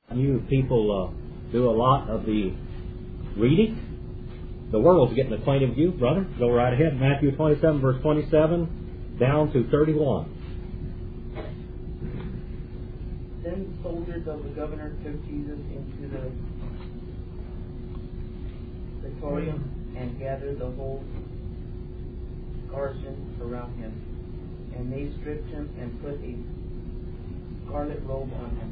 You people do a lot of the reading. The world's getting acquainted with you, brother. Go right ahead. Matthew 27, verse 27, down to 31. Then soldiers of the governor took Jesus into the praetorium and gathered the whole garrison around him. And they stripped him and put a scarlet robe on him.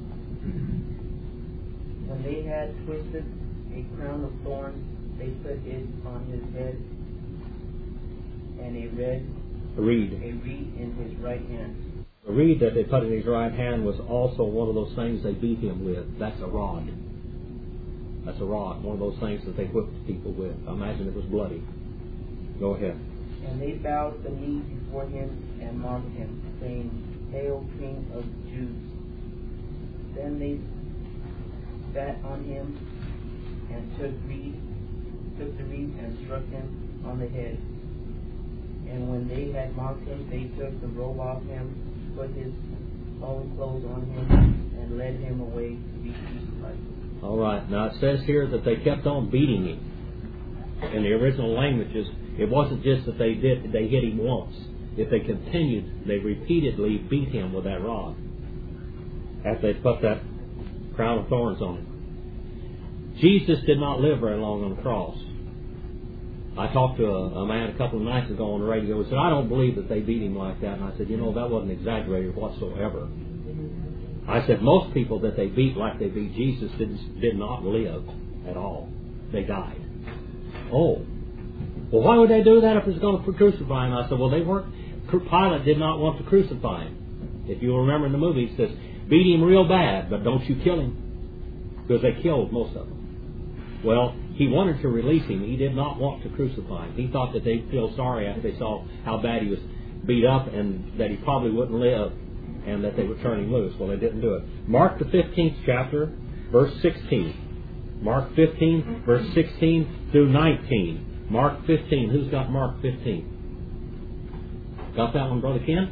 When they had twisted a crown of thorns, they put it on his head, and a reed in his right hand. The reed that they put in his right hand was also one of those things they beat him with. That's a rod. That's a rod, one of those things that they whipped people with. I imagine it was bloody. Go ahead. And they bowed the knee before him and mocked him, saying, "Hail, King of the Jews!" Then they spat on him and took the reed and struck him on the head. And when they had mocked him, they took the robe off him, put his own clothes on him, and led him away to be crucified. All right. Now it says here that they kept on beating him. In the original languages, it wasn't just that they hit him once. If they continued, they repeatedly beat him with that rod after they put that crown of thorns on him. Jesus did not live very long on the cross. I talked to a man a couple of nights ago on the radio. He said, "I don't believe that they beat him like that." And I said, that wasn't exaggerated whatsoever. I said, most people that they beat like they beat Jesus did not live at all. They died. Oh. Well, why would they do that if it was going to crucify him? I said, well, Pilate did not want to crucify him. If you remember in the movie, it says, beat him real bad, but don't you kill him. Because they killed most of them. Well, he wanted to release him. He did not want to crucify him. He thought that they'd feel sorry after they saw how bad he was beat up and that he probably wouldn't live and that they would turn him loose. Well, they didn't do it. Mark the 15th chapter, verse 16. Mark 15, verse 16 through 19. Mark 15. Who's got Mark 15? Got that one, Brother Ken?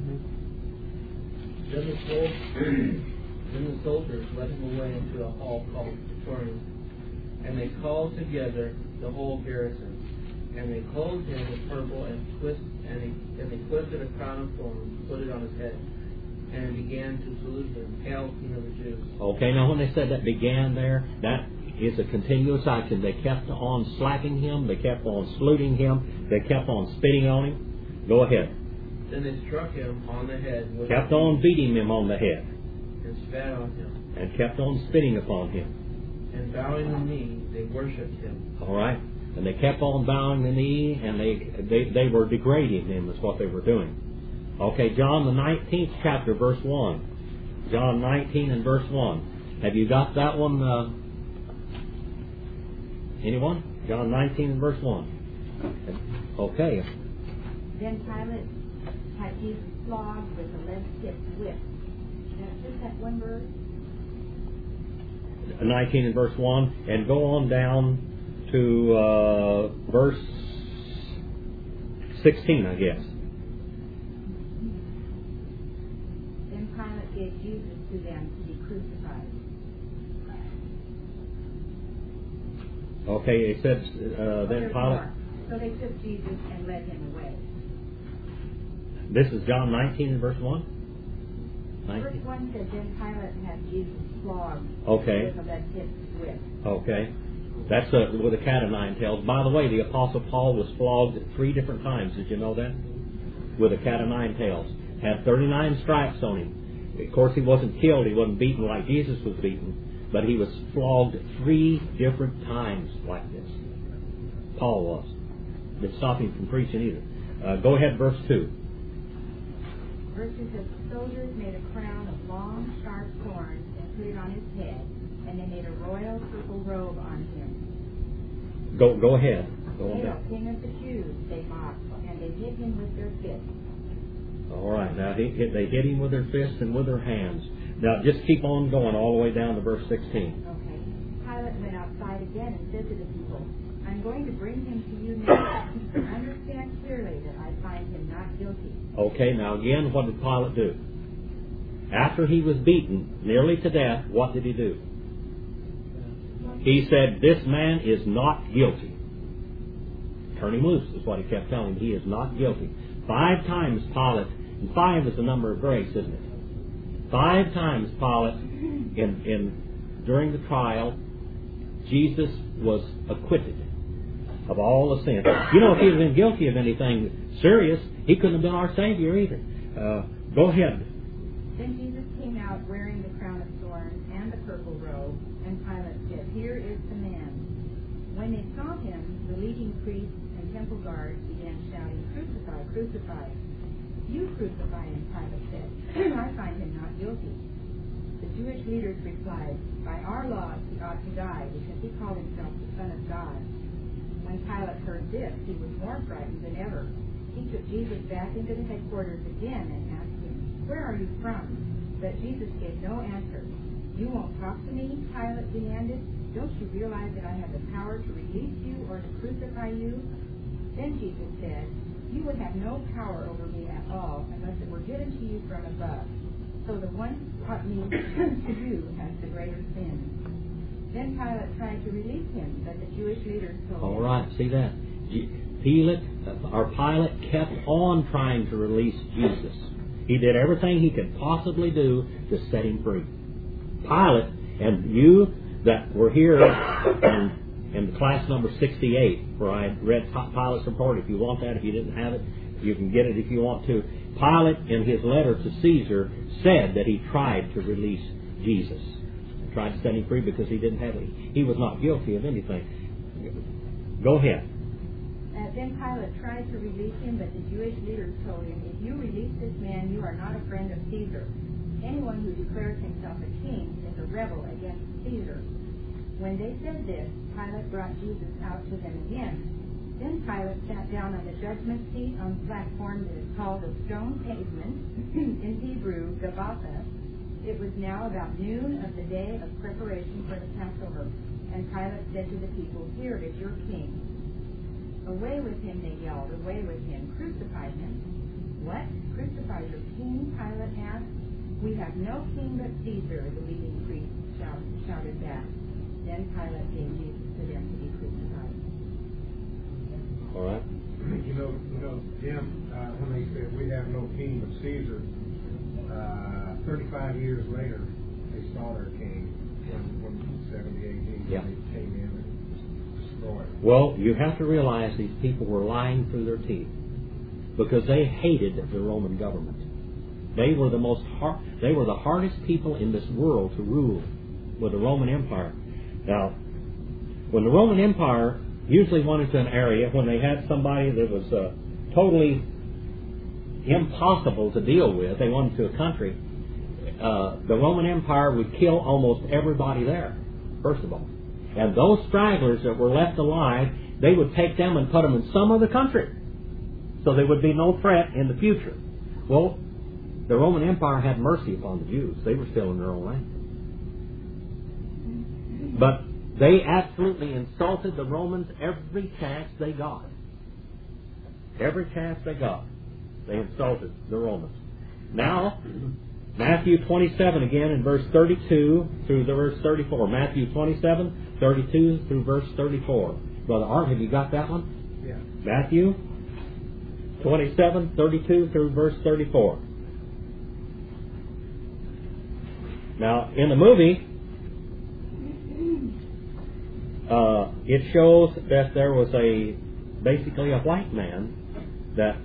Then the soldiers led him away into a hall called the Praetorium, and they called together the whole garrison. And they clothed him with purple and they twisted a crown of thorns, put it on his head, and began to salute him, "Hail, King of the Jews!" Okay, now when they said that began there, that is a continuous action. They kept on slapping him, they kept on saluting him, they kept on spitting on him. Go ahead. Then they struck him on the head. Kept on beating him on the head. And spat on him. And kept on spitting upon him. And bowing the knee, they worshipped him. All right. And they kept on bowing the knee, and they were degrading him, is what they were doing. Okay, John the 19th chapter, verse 1. John 19 and verse 1. Have you got that one? Anyone? John 19 and verse 1. Okay. Then Pilate had Jesus flogged with a lead-tipped whip. Now, just that one verse. 19 and verse 1, and go on down to verse 16, I guess. Then Pilate gave Jesus to them to be crucified. Okay, it says then Pilate. So they took Jesus and led him away. This is John 19 and verse 1? 19. Verse 1 said, then Pilate had Jesus flogged with a lead-tipped whip. Okay. That's with a cat of nine tails. By the way, the Apostle Paul was flogged 3 different times. Did you know that? With a cat of nine tails. Had 39 stripes on him. Of course, he wasn't killed. He wasn't beaten like Jesus was beaten. But he was flogged 3 different times like this. Paul was. Didn't stop him from preaching either. Go ahead, verse 2. Verse 2 says, the soldiers made a crown of long, sharp thorns and put it on his head, and they made a royal purple robe on him. Go ahead. Hail, King of the Jews, they mocked, and they hit him with their fists. All right, now they hit him with their fists and with their hands. Now just keep on going all the way down to verse 16. Okay. Pilate went outside again and said to the people, I'm going to bring him to you now. Understand clearly that I find him not guilty. Okay, now again, what did Pilate do? After he was beaten nearly to death, what did he do? He said, "This man is not guilty." Turn him loose is what he kept telling him. He is not guilty. 5 times Pilate, and 5 is the number of grace, isn't it? 5 times Pilate, during the trial, Jesus was acquitted of all the sins. You know, if he had been guilty of anything serious, he couldn't have been our Savior either. Go ahead. Then Jesus came out wearing the crown of thorns and the purple robe, and Pilate said, "Here is the man." When they saw him, the leading priests and temple guards began shouting, "Crucify, crucify." "You crucify him," Pilate said. "I find him not guilty." The Jewish leaders replied, "By our laws he ought to die, because he called himself the Son of God." When Pilate heard this, he was more frightened than ever. He took Jesus back into the headquarters again and asked him, "Where are you from?" But Jesus gave no answer. "You won't talk to me?" Pilate demanded. "Don't you realize that I have the power to release you or to crucify you?" Then Jesus said, "You would have no power over me at all unless it were given to you from above. So the one who taught me to do has the greater sin." Then Pilate tried to release him, but the Jewish leaders told him. All right, see that? Pilate kept on trying to release Jesus. He did everything he could possibly do to set him free. Pilate, and you that were here in class number 68, where I read Pilate's report, if you want that, if you didn't have it, you can get it if you want to. Pilate, in his letter to Caesar, said that he tried to release Jesus. He tried to set him free because he didn't have it. He was not guilty of anything. Go ahead. Then Pilate tried to release him, but the Jewish leaders told him, "If you release this man, you are not a friend of Caesar. Anyone who declares himself a king is a rebel against Caesar." When they said this, Pilate brought Jesus out to them again. Then Pilate sat down on the judgment seat on the platform that is called the stone pavement, in Hebrew, Gabbatha. It was now about noon of the day of preparation for the Passover, and Pilate said to the people, "Here is your king." "Away with him," they yelled, "away with him, crucify him." "What? Crucify your king?" Pilate asked. "We have no king but Caesar," the leading priests shouted back. Then Pilate gave Jesus to them to be crucified. All right. You know, Jim, when they said we have no king but Caesar, 35 years later, they saw their king in 70 AD. Yeah. They came in and destroyed. Well, you have to realize these people were lying through their teeth because they hated the Roman government. They were the hardest people in this world to rule with the Roman Empire. Now, when the Roman Empire usually went into an area, when they had somebody that was totally impossible to deal with, they went into a country, the Roman Empire would kill almost everybody there, first of all. And those stragglers that were left alive, they would take them and put them in some other country, so there would be no threat in the future. Well, the Roman Empire had mercy upon the Jews. They were still in their own land. But they absolutely insulted the Romans every chance they got. Every chance they got, they insulted the Romans. Now, Matthew 27 again in verse 32 through the verse 34. Matthew 27, 32 through verse 34. Brother Art, have you got that one? Yeah. Matthew 27, 32 through verse 34. Now, in the movie, it shows that there was basically a white man that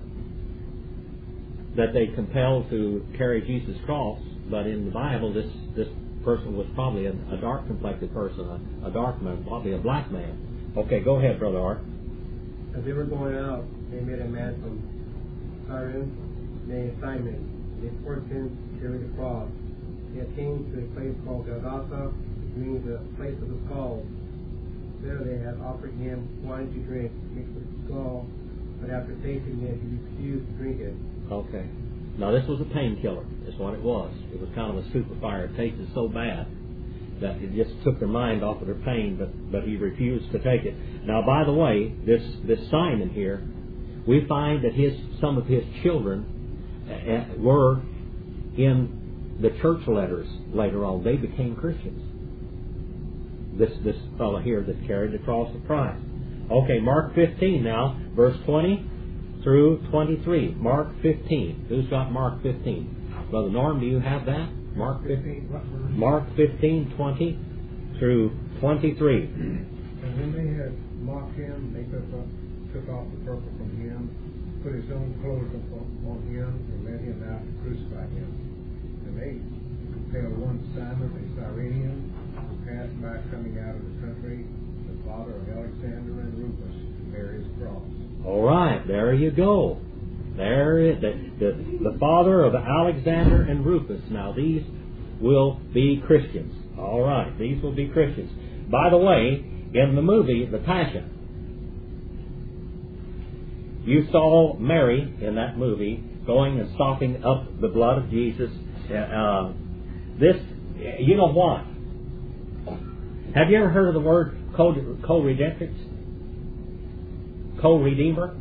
they compelled to carry Jesus' cross, but in the Bible, this person was probably a dark-complected person, a dark man, probably a black man. Okay, go ahead, Brother Art. As they were going out, they met a man from Cyrene named Simon. They forced him to carry the cross. They came to a place called Golgotha, which means the place of the skull. There they had offered him wine to drink, mixed with gall, but after tasting it, he refused to drink it. Okay. Now, this was a painkiller, is what it was. It was kind of a super fire. It tasted so bad that it just took their mind off of their pain, but he refused to take it. Now, by the way, this Simon here, we find that some of his children were in the church letters later on, they became Christians. This fellow here that carried the cross of Christ. Okay, Mark 15 now, verse 20 through 23. Mark 15. Who's got Mark 15? Brother Norm, do you have that? Mark 15. Mark 15, 20 through 23. And when they had mocked him, they took off the purple from him, put his own clothes on him, and led him out to crucify him. And they compelled one Simon, a Cyrenian, who passed by coming out of the country, the father of Alexander and Rufus, to bear his cross. All right, there you go. There is the father of Alexander and Rufus. Now these will be Christians. All right, these will be Christians. By the way, in the movie The Passion, you saw Mary in that movie going and sopping up the blood of Jesus. This, you know what? Have you ever heard of the word co-redemptrix? Co-redeemer?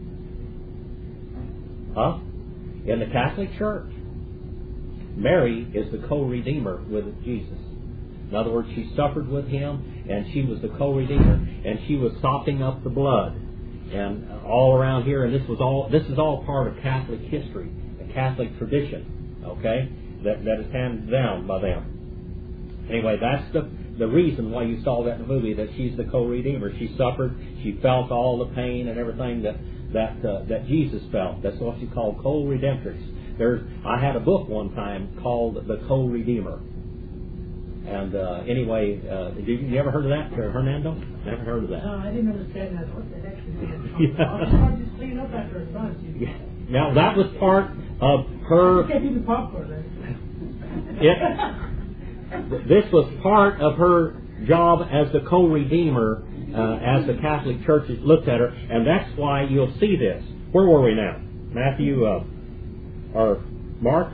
Huh? In the Catholic Church, Mary is the co-redeemer with Jesus. In other words, she suffered with him, and she was the co-redeemer, and she was sopping up the blood, and all around here. And this is all part of Catholic history, a Catholic tradition, okay, that is handed down by them. Anyway, that's the reason why you saw that in the movie, that she's the co-redeemer. She suffered, she felt all the pain and everything that Jesus felt. That's what you call co-redemptrix. I had a book one time called The Co-Redeemer. And anyway, you ever heard of that, Hernando? Never heard of that. No, I didn't understand that. What the heck is it? I was just cleaning up after her son. Yeah. Now that was part of her. Can't do the popcorn, This was part of her job as the co-redeemer, as the Catholic Church looked at her, and that's why you'll see this. Where were we now? Matthew or Mark?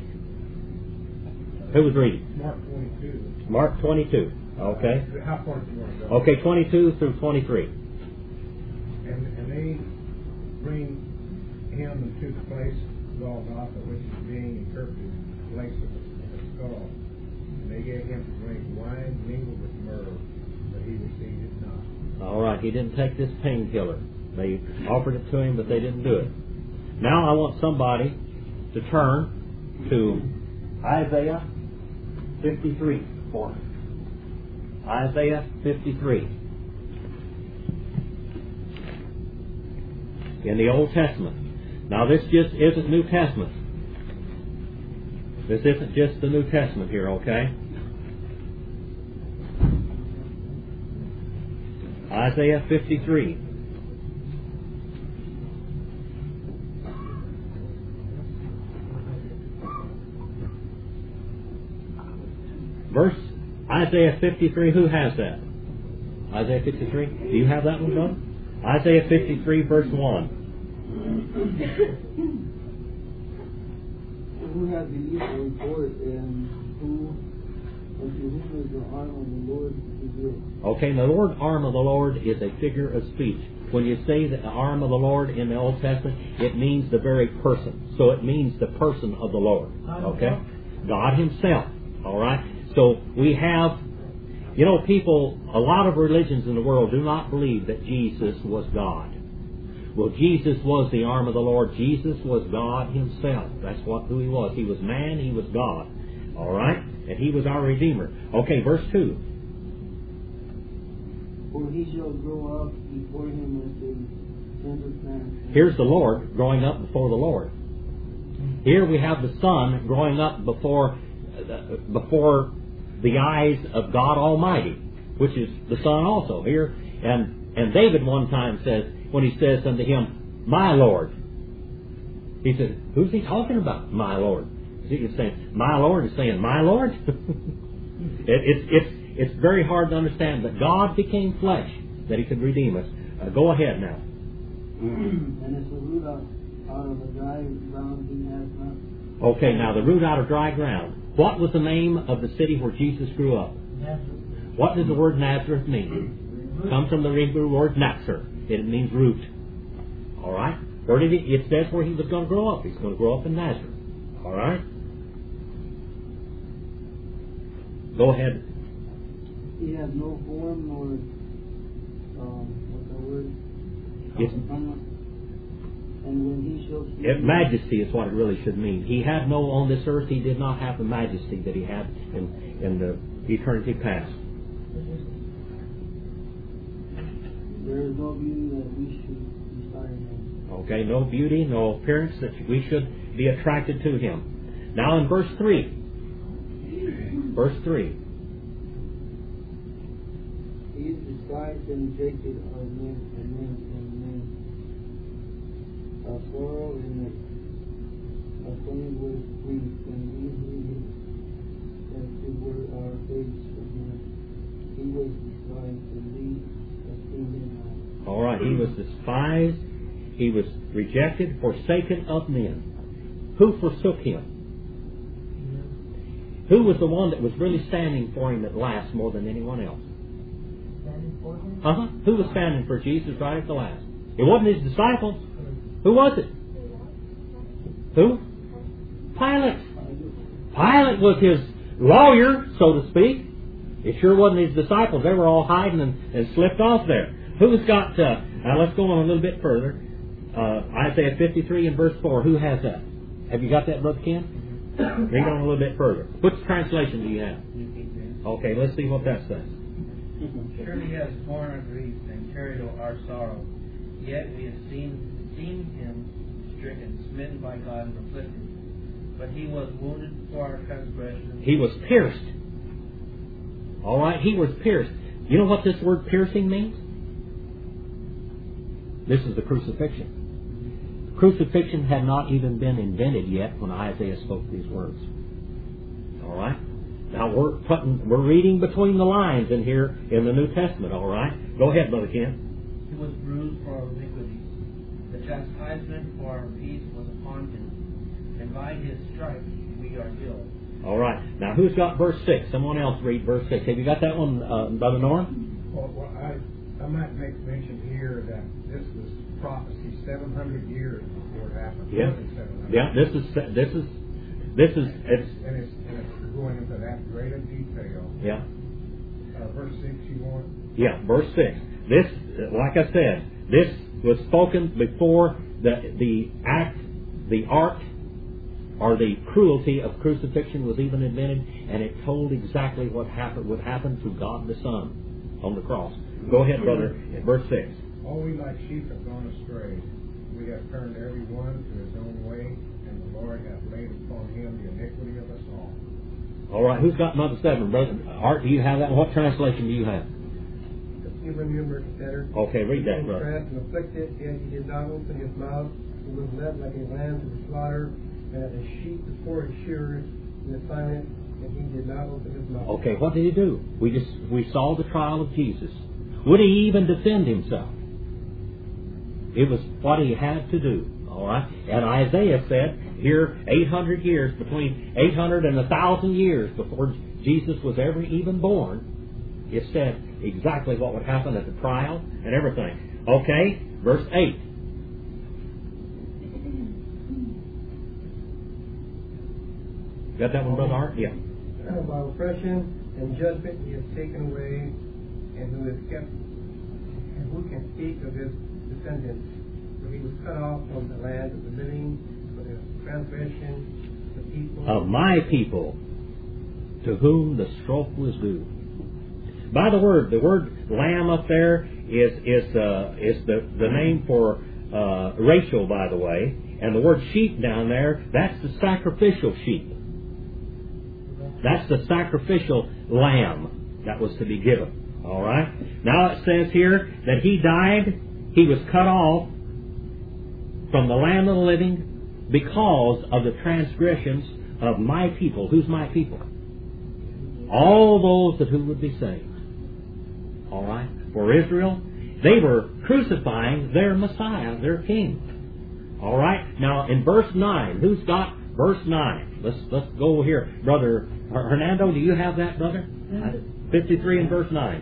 Who was reading? Mark 22. Mark 22. Okay. How far do you want to go? Okay, 22 through 23. And they bring him to the place Golgotha, which is being interpreted place of the skull. And they gave him to drink wine mingled with myrrh, but he received it not. All right, he didn't take this painkiller. They offered it to him, but they didn't do it. Now I want somebody to turn to Isaiah 53 for me. Isaiah 53. In the Old Testament. Now this just isn't New Testament. This isn't just the New Testament here, okay? Isaiah 53. Verse Isaiah 53, who has that? Isaiah 53? Do you have that one, John? Isaiah 53, verse 1. Who has the evil report, and unto whom is the arm of the Lord revealed? Okay, the word arm of the Lord is a figure of speech. When you say the arm of the Lord in the Old Testament, it means the very person. So it means the person of the Lord. Okay? God Himself. All right? So we have, people, a lot of religions in the world do not believe that Jesus was God. Well, Jesus was the arm of the Lord. Jesus was God Himself. That's who He was. He was man, He was God. All right? And He was our Redeemer. Okay, verse 2. For He shall grow up before Him as a tender plant. Here's the Lord growing up before the Lord. Here we have the Son growing up before the eyes of God Almighty, which is the Son also here. And David one time says, when he says unto Him, my Lord, he says, who's he talking about, my Lord? He's saying, my Lord is saying, my Lord? It's very hard to understand that God became flesh, that He could redeem us. Go ahead now. And it's a root out of a dry ground He has not. Okay, now the root out of dry ground. What was the name of the city where Jesus grew up? Nazareth. What does the word Nazareth mean? It comes from the Hebrew word Nazar. It means root. All right? It says where He was going to grow up. He's going to grow up in Nazareth. All right? Go ahead. He had no form nor, what's that word? It's, and when he shall see majesty is what it really should mean. He had no, on this earth, he did not have the majesty that he had in the eternity past. there is no beauty that we should desire him. Okay, no beauty, no appearance that we should be attracted to him. Now in verse 3. Verse 3. He is despised and rejected of men and men. Our sorrow and acquainted with grief, and we hated that we were our face for him. He was despised, and we esteemed him not. All right, he was despised, he was rejected, forsaken of men. Who forsook him? Who was the one that was really standing for him at last more than anyone else? Standing for him? Who was standing for Jesus right at the last? It wasn't his disciples. Who was it? Who? Pilate. Pilate was his lawyer, so to speak. It sure wasn't his disciples. They were all hiding and slipped off there. Who's got, now let's go on a little bit further. Isaiah 53 and verse 4. Who has that? Have you got that, Brother Ken? Read on a little bit further. Which translation do you have? Okay, let's see what that says. Surely he has borne our griefs and carried our sorrow. Yet we have seen him stricken, smitten by God, and afflicted. But he was wounded for our transgressions. He was pierced. All right, he was pierced. You know what this word piercing means? This is the crucifixion. Crucifixion had not even been invented yet when Isaiah spoke these words. All right? Now we're reading between the lines in here in the New Testament, all right? Go ahead, Brother Ken. He was bruised for our iniquities. The chastisement for our peace was upon him, and by his stripes we are healed. All right. Now who's got verse 6? Someone else read verse 6. Have you got that one, Brother Norm? Well, I might make mention here that this was prophecy 700 years before it happened. Yeah. More than 700. Yeah. This is it's And it's going into that greater detail. yeah. Verse 6, you want? Yeah, verse 6. This, like I said, this was spoken before the art or the cruelty of crucifixion was even invented, and it told exactly what would happen to God the Son on the cross. Go ahead, brother, in verse 6. All we like sheep have gone astray. We have turned every one to his own way, and the Lord hath laid upon him the iniquity of us all. All right, who's got number 7, brother? Art, do you have that? What translation do you have? Even numerous better. Okay, read that, brother. Oppressed and afflicted, yet he did not open his mouth. He was led like a lamb to the slaughter, and as a sheep before his shearers in the silence, and he did not open his mouth. Okay, what did he do? We saw the trial of Jesus. Would he even defend himself? It was what he had to do. All right, and Isaiah said here 800 years, between 800 and 1,000 years before Jesus was ever even born, it said exactly what would happen at the trial and everything. Okay, verse 8. Got that one, Brother Art? Yeah. By oppression and judgment he has taken away, and who is kept, and who can speak of his descendants? For he was cut off from the land of the living, for the transgression of the people. Of my people, to whom the stroke was due. By the word lamb up there is the name for Rachel, by the way, and the word sheep down there, that's the sacrificial sheep. That's the sacrificial lamb that was to be given. All right. Now it says here that he died. He was cut off from the land of the living because of the transgressions of my people. Who's my people? All those who would be saved. All right. For Israel, they were crucifying their Messiah, their King. All right. Now in verse 9, who's got verse 9? Let's go here, Brother Hernando. Do you have that, brother? 53 and verse 9.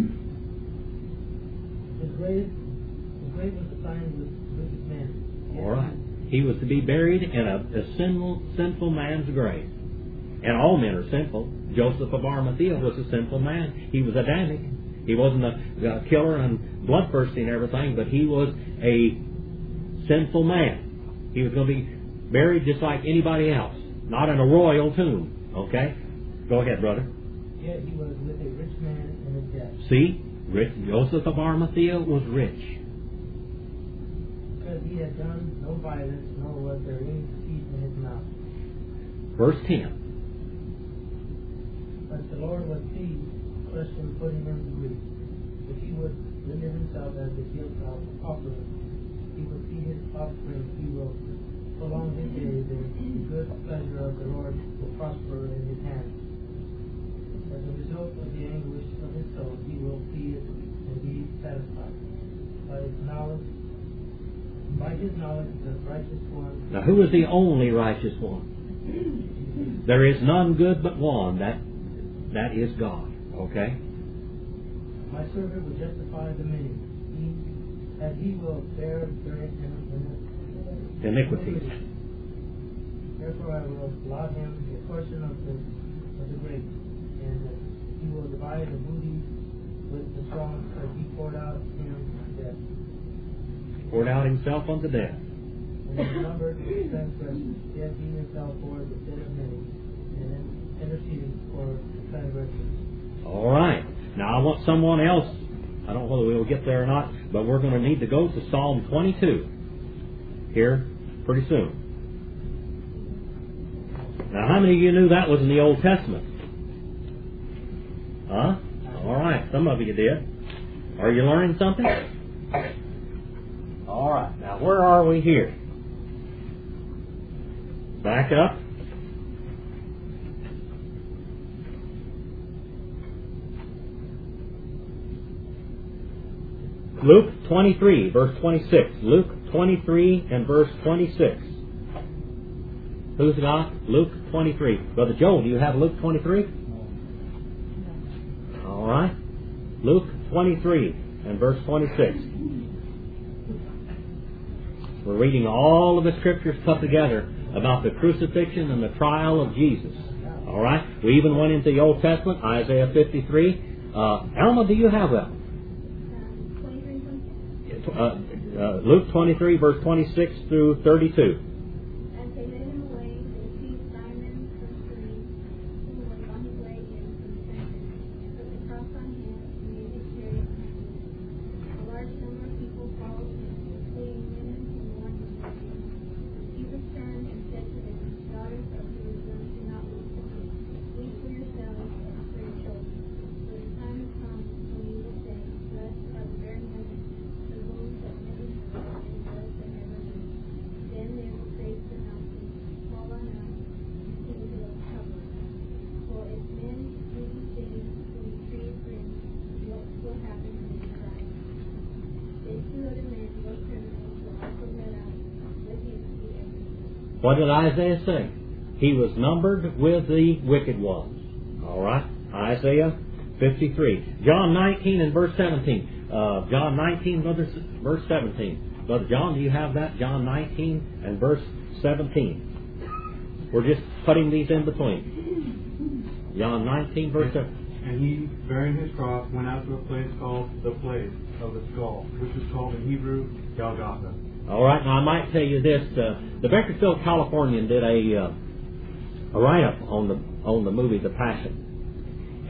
The grave was assigned with wicked men. All right. He was to be buried in a sinful man's grave. And all men are sinful. Joseph of Arimathea was a sinful man. He was Adamic. He wasn't a killer and bloodthirsty and everything, but he was a sinful man. He was going to be buried just like anybody else, not in a royal tomb. Okay? Go ahead, brother. Yet he was with a rich man in his death. See? Joseph of Arimathea was rich. Because he had done no violence, nor was there any deceit in his mouth. Verse 10. But the Lord was pleased, crushed him, putting him to grief. If he would render himself as the guilt of offering, he will see his offspring, he will prolong his days, and the good pleasure of the Lord will prosper in his hand. As a result of the anguish of his soul, he will see it and be satisfied. By his knowledge, the righteous one. Now, who is the only righteous one? There is none good but one. That is God. Okay? My servant will justify the many, that he will bear their Iniquities. Therefore I will allot him a portion of the great, and he will divide the booty with the strong, because he poured out him to death. Poured out himself unto death. And he numbered the transgressions, yet he himself bore the sin of many, and interceded for the transgressors. All right. Now I want someone else. I don't know whether we'll get there or not, but we're going to need to go to Psalm 22 here pretty soon. Now, how many of you knew that was in the Old Testament? Huh? All right. Some of you did. Are you learning something? All right. Now, where are we here? Back up. Luke 23, verse 26. Luke 23 and verse 26. Who's got Luke 23? Brother Joel, do you have Luke 23? All right. Luke 23 and verse 26. We're reading all of the scriptures put together about the crucifixion and the trial of Jesus. All right. We even went into the Old Testament, Isaiah 53. Alma, do you have that? Luke 23, verse 26 through 32. As they led him away, they seized Simon from Cyrene, who was on his way in from the temple, and put the cross on him and made his chariot company. A large number of people followed him, including women who mourned with him. Jesus turned and said to them, Daughters of Jerusalem, do not weep for me. Weep for yourselves and for your children. For the time has come when you will say, Blessed are the barren women, the wombs that never bore, and those that never knew. Then they will say to the mountains, Fall on us, and to the hills, cover us. For if men do these things to the tree of grace, what will happen when they die? Then two other men, both criminals, were also led out with him to be executed. What did Isaiah say? He was numbered with the wicked ones. All right. Isaiah 53. John 19 and verse 17. John 19, verse 17. Brother John, do you have that? John 19 and verse 17. We're just putting these in between. John 19, verse 17. And he, bearing his cross, went out to a place called the place of the skull, which is called in Hebrew Golgotha. All right. Now I might tell you this: the Bakersfield Californian did a write-up on the movie The Passion,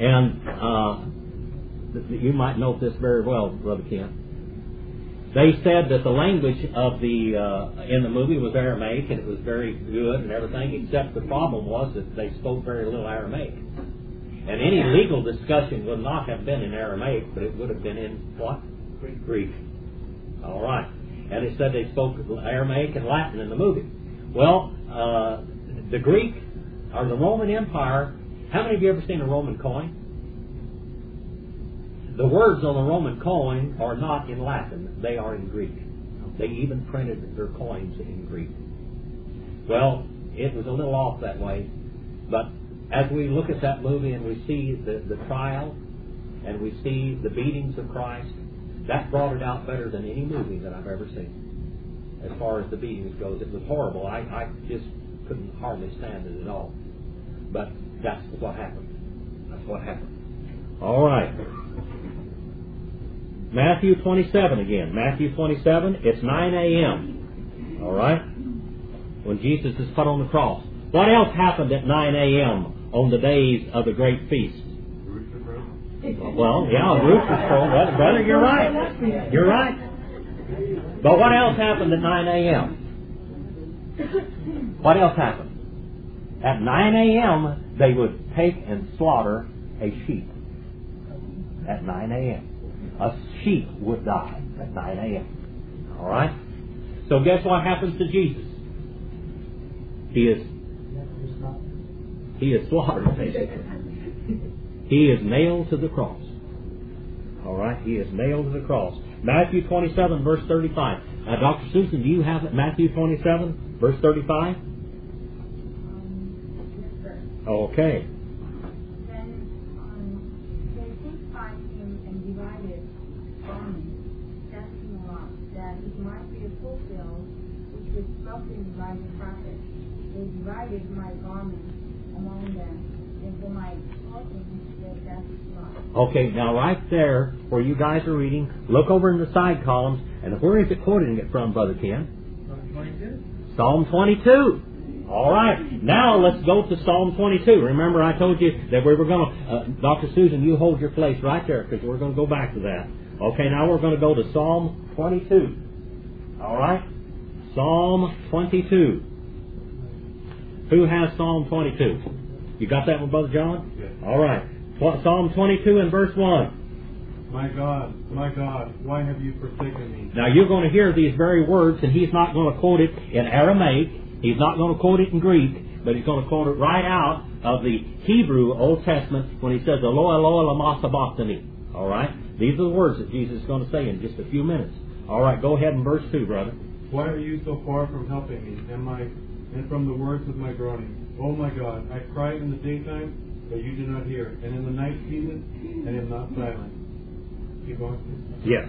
and you might note this very well, Brother Kent. They said that the language of in the movie was Aramaic, and it was very good and everything, except the problem was that they spoke very little Aramaic. And any legal discussion would not have been in Aramaic, but it would have been in what? Greek. All right. And it said they spoke Aramaic and Latin in the movie. Well, the Greek, or the Roman Empire, how many of you ever seen a Roman coin? The words on the Roman coin are not in Latin. They are in Greek. They even printed their coins in Greek. Well, it was a little off that way. But as we look at that movie and we see the trial and we see the beatings of Christ, that brought it out better than any movie that I've ever seen. As far as the beatings goes, it was horrible. I just couldn't hardly stand it at all. But that's what happened. That's what happened. All right. Matthew 27 again. Matthew 27, it's 9 a.m. All right? When Jesus is put on the cross. What else happened at 9 a.m. on the days of the great feast? Well, yeah, roosters crowed. Brother, you're right. You're right. But what else happened at 9 a.m.? What else happened? At 9 a.m., they would take and slaughter a sheep. At 9 a.m. A sheep would die at 9 a.m. All right? So guess what happens to Jesus? He is slaughtered, basically. He is nailed to the cross. All right? He is nailed to the cross. Matthew 27, verse 35. Dr. Susan, do you have it? Matthew 27, verse 35? Okay. Then they crucified him and divided garments, casting them out, that it might be fulfilled, which was spoken by the prophet. They divided my garments among them, and for my clothing they cast lot. Okay, now right there where you guys are reading, look over in the side columns, and where is it quoting it from, Brother Ken? Psalm 22. All right, now let's go to Psalm 22. Remember I told you that we were going to, Dr. Susan, you hold your place right there because we're going to go back to that. Okay, now we're going to go to Psalm 22. All right, Psalm 22. Who has Psalm 22? You got that one, Brother John? Yes. All right, Psalm 22 and verse 1. My God, why have you forsaken me? Now you're going to hear these very words, and he's not going to quote it in Aramaic. He's not going to quote it in Greek, but he's going to quote it right out of the Hebrew Old Testament when he says, Eloi, Eloi, lama sabachthani. All right? These are the words that Jesus is going to say in just a few minutes. All right, go ahead in verse 2, brother. Why are you so far from helping me and from the words of my groaning? Oh my God, I cry in the daytime, but you do not hear, and in the night season, and am not silent. Keep going. Yes.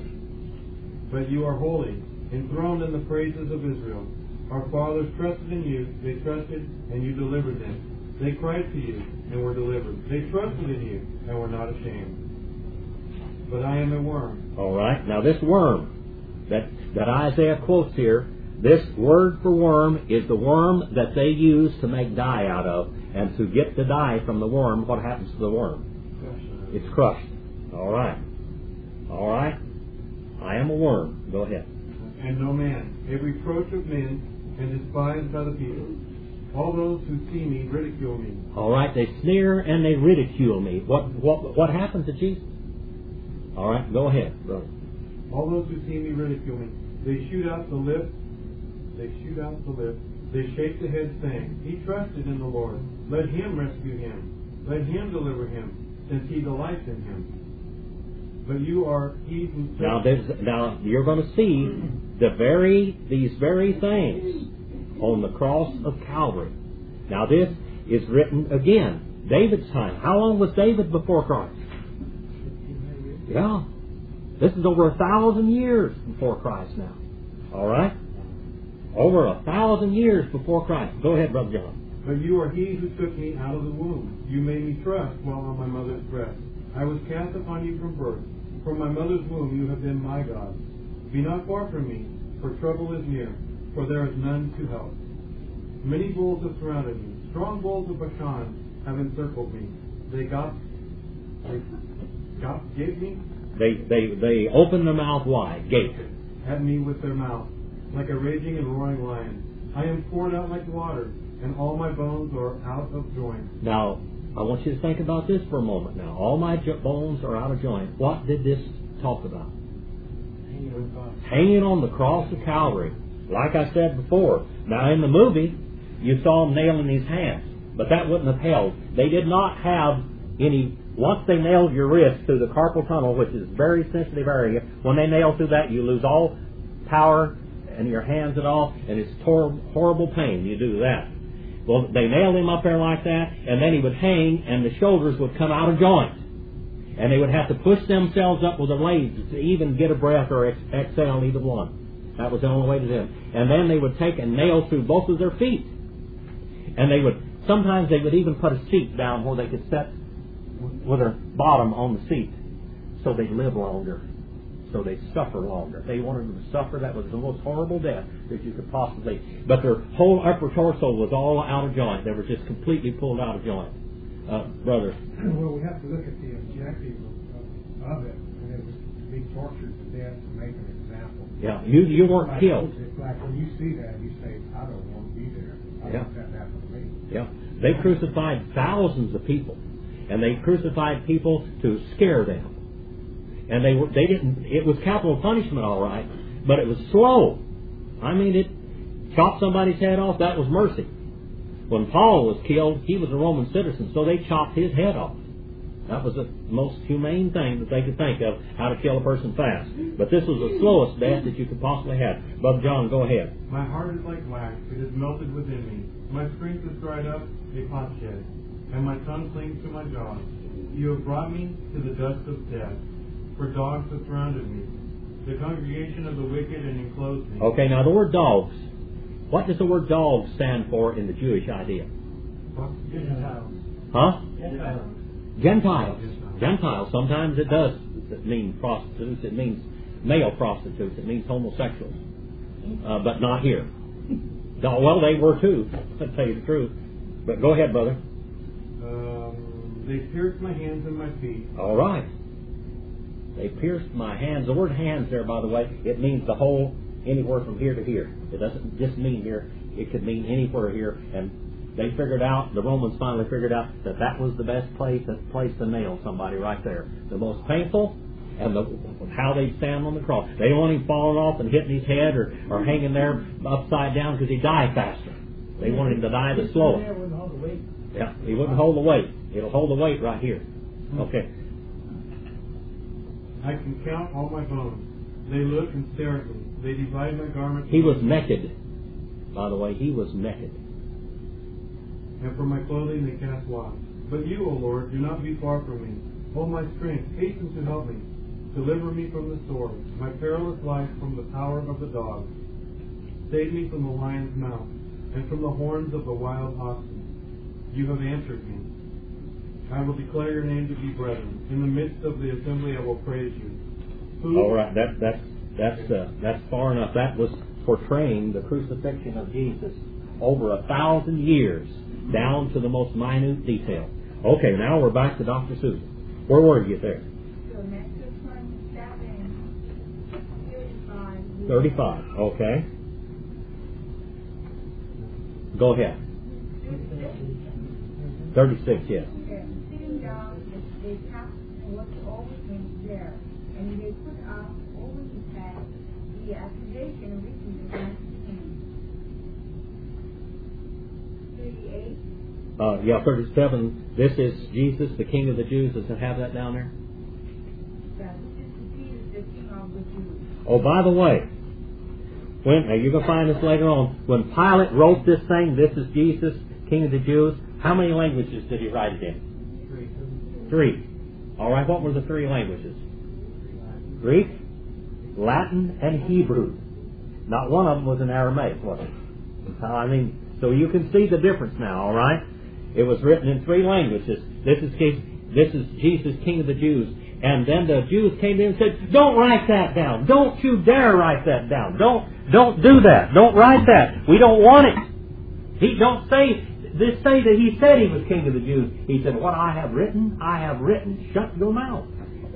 But you are holy, enthroned in the praises of Israel. Our fathers trusted in you, they trusted, and you delivered them. They cried to you, and were delivered. They trusted in you, and were not ashamed. But I am a worm. All right, now this worm that Isaiah quotes here, this word for worm is the worm that they use to make dye out of. And to get the dye from the worm, what happens to the worm? It's crushed. All right. All right. I am a worm. Go ahead. And no man, a reproach of men, and despised by the people. All those who see me ridicule me. All right, they sneer and they ridicule me. What happened to Jesus? All right, go ahead, brother. All those who see me ridicule me. They shoot out the lip. They shake the head, saying, He trusted in the Lord. Let Him rescue him. Let Him deliver him, since He delights in Him. But you are he who... Now you're going to see these very things on the cross of Calvary. Now this is written again, David's time. How long was David before Christ? Yeah. This is over 1,000 years before Christ now. All right? Over 1,000 years before Christ. Go ahead, Brother John. But you are He who took me out of the womb. You made me trust while on my mother's breast. I was cast upon you from birth. From my mother's womb you have been my God. Be not far from me, for trouble is near, for there is none to help. Many bulls have surrounded me. Strong bulls of Bashan have encircled me. They opened their mouth wide, gape at me with their mouth, like a raging and roaring lion. I am poured out like water, and all my bones are out of joint. Now, I want you to think about this for a moment now. All my bones are out of joint. What did this talk about? Hanging on the cross of Calvary. Like I said before. Now, in the movie, you saw him nailing his hands. But that wouldn't have held. They did not have any... Once they nailed your wrist through the carpal tunnel, which is a very sensitive area, when they nail through that, you lose all power in your hands at all, and it's horrible pain. You do that. Well, they nailed him up there like that, and then he would hang, and the shoulders would come out of joint. And they would have to push themselves up with their legs to even get a breath or exhale either one. That was the only way to do it. And then they would take and nail through both of their feet. And they would Sometimes they would even put a seat down where they could sit with their bottom on the seat so they'd live longer, so they'd suffer longer. They wanted them to suffer. That was the most horrible death that you could possibly. But their whole upper torso was all out of joint. They were just completely pulled out of joint. Brother. Well, we have to look at the objective of it, and it was to be tortured to death to make an example. Yeah, you weren't killed. It's like when you see that, you say, I don't want to be there. I don't want that to happen to me. Yeah, they crucified thousands of people, and they crucified people to scare them. And they didn't. It was capital punishment, all right, but it was slow. I mean, it chopped somebody's head off. That was mercy. When Paul was killed, he was a Roman citizen, so they chopped his head off. That was the most humane thing that they could think of, how to kill a person fast. But this was the slowest death that you could possibly have. Brother John, go ahead. My heart is like wax; it is melted within me. My strength is dried up, a potsherd, and my tongue clings to my jaws. You have brought me to the dust of death, for dogs have surrounded me. The congregation of the wicked and enclosed me. Okay, now the word dogs. What does the word dog stand for in the Jewish idea? Gentiles. Huh? Gentiles. Gentiles. Gentiles. Sometimes it does mean prostitutes. It means male prostitutes. It means homosexuals. But not here. Well, they were too, to tell you the truth. But go ahead, brother. They pierced my hands and my feet. All right. They pierced my hands. The word hands there, by the way, it means the whole, anywhere from here to here. It doesn't just mean here. It could mean anywhere here. And they figured out, the Romans finally figured out that that was the best place to nail somebody right there. The most painful, and how they'd stand on the cross. They don't want him falling off and hitting his head or hanging there upside down because he'd die faster. They wanted him to die the slowest. Yeah, he wouldn't hold the weight. It'll hold the weight right here. Okay. I can count all my bones. They look and stare at me. They divide my garments. He was naked. By the way, he was naked. And for my clothing they cast lots. But you, O Lord, do not be far from me. O my strength, hasten to help me. Deliver me from the sword, my perilous life from the power of the dog. Save me from the lion's mouth, and from the horns of the wild oxen. You have answered me. I will declare your name to be brethren. In the midst of the assembly I will praise you. All right, that's far enough. That was portraying the crucifixion of Jesus over 1,000 years, down to the most minute detail. Okay, now we're back to Dr. Susan. Where were you there? So next to 27, 35. Okay. Go ahead. 36, yes. Sitting down, they cast what always went there, and they put up over his head the accusation written against him. 38. 37. This is Jesus, the King of the Jews. Does it have that down there? That this is Jesus, the King of the Jews. Oh, by the way, now you're going to find this later on. When Pilate wrote this thing, this is Jesus, King of the Jews, how many languages did he write it in? 3. All right, what were the 3 languages? Greek, Latin, and Hebrew. Not one of them was in Aramaic, was it? I mean, so you can see the difference now, all right? It was written in 3 languages. This is Jesus, King of the Jews. And then the Jews came in and said, "Don't write that down. Don't you dare write that down. Don't do that. Don't write that. We don't want it." He don't say that he said he was King of the Jews. He said, "What I have written, I have written. Shut your mouth.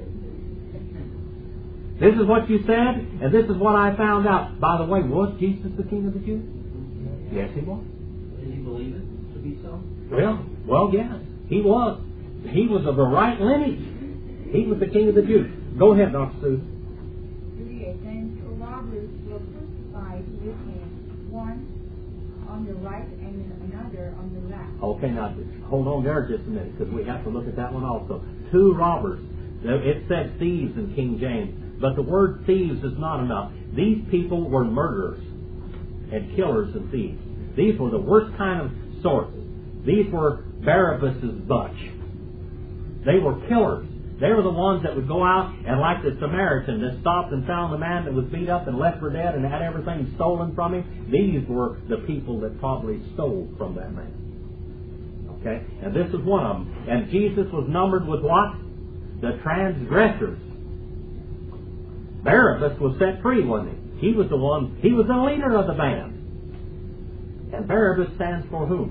This is what you said, and this is what I found out." By the way, was Jesus the King of the Jews? Yes, he was. Did you believe it to be so? Well, yes, he was. He was of the right lineage. He was the King of the Jews. Go ahead, Dr. Susan. 38. Then 2 robbers were crucified with him, one on the right and another on the left. Okay, now hold on there just a minute, because we have to look at that one also. 2 robbers. It said thieves in King James, but the word thieves is not enough. These people were murderers and killers and thieves. These were the worst kind of sorts. These were Barabbas's bunch. They were killers. They were the ones that would go out and, like the Samaritan that stopped and found the man that was beat up and left for dead and had everything stolen from him, these were the people that probably stole from that man. Okay? And this is one of them. And Jesus was numbered with what? The transgressors. Barabbas was set free, wasn't he? He was the leader of the band. And Barabbas stands for whom?